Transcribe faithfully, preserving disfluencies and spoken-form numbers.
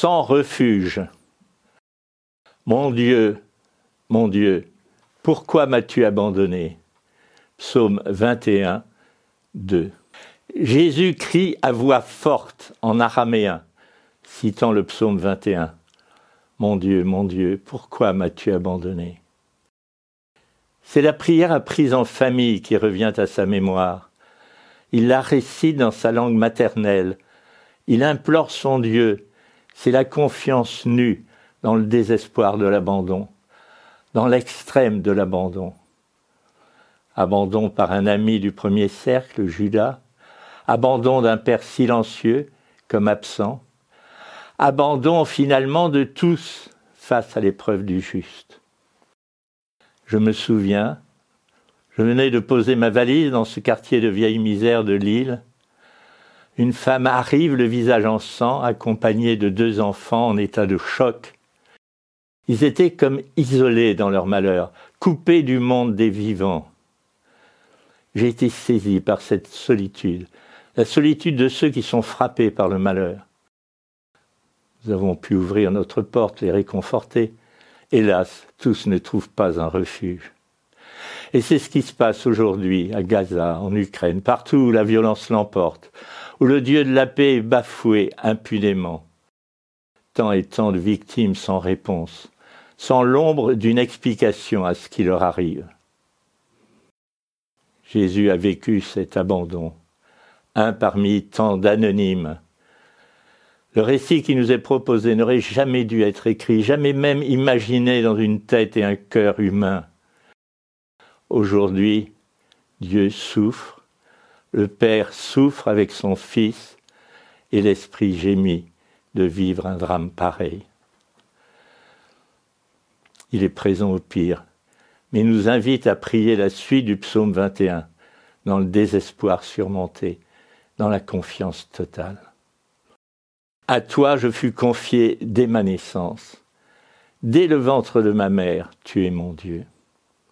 sans refuge. Mon Dieu, mon Dieu, pourquoi m'as-tu abandonné ? Psaume vingt et un, deux. Jésus crie à voix forte en araméen, citant le psaume vingt et un. Mon Dieu, mon Dieu, pourquoi m'as-tu abandonné ? C'est la prière apprise en famille qui revient à sa mémoire. Il la récite dans sa langue maternelle. Il implore son Dieu. C'est la confiance nue dans le désespoir de l'abandon, dans l'extrême de l'abandon. Abandon par un ami du premier cercle, Judas. Abandon d'un père silencieux, comme absent. Abandon finalement de tous face à l'épreuve du juste. Je me souviens, je venais de poser ma valise dans ce quartier de vieille misère de Lille. Une femme arrive, le visage en sang, accompagnée de deux enfants en état de choc. Ils étaient comme isolés dans leur malheur, coupés du monde des vivants. J'ai été saisi par cette solitude, la solitude de ceux qui sont frappés par le malheur. Nous avons pu ouvrir notre porte, les réconforter. Hélas, tous ne trouvent pas un refuge. Et c'est ce qui se passe aujourd'hui à Gaza, en Ukraine, partout où la violence l'emporte, où le Dieu de la paix est bafoué impunément. Tant et tant de victimes sans réponse, sans l'ombre d'une explication à ce qui leur arrive. Jésus a vécu cet abandon, un parmi tant d'anonymes. Le récit qui nous est proposé n'aurait jamais dû être écrit, jamais même imaginé dans une tête et un cœur humain. Aujourd'hui, Dieu souffre, le Père souffre avec son Fils, et l'Esprit gémit de vivre un drame pareil. Il est présent au pire, mais il nous invite à prier la suite du psaume vingt et un, dans le désespoir surmonté, dans la confiance totale. À toi je fus confié dès ma naissance. Dès le ventre de ma mère, tu es mon Dieu.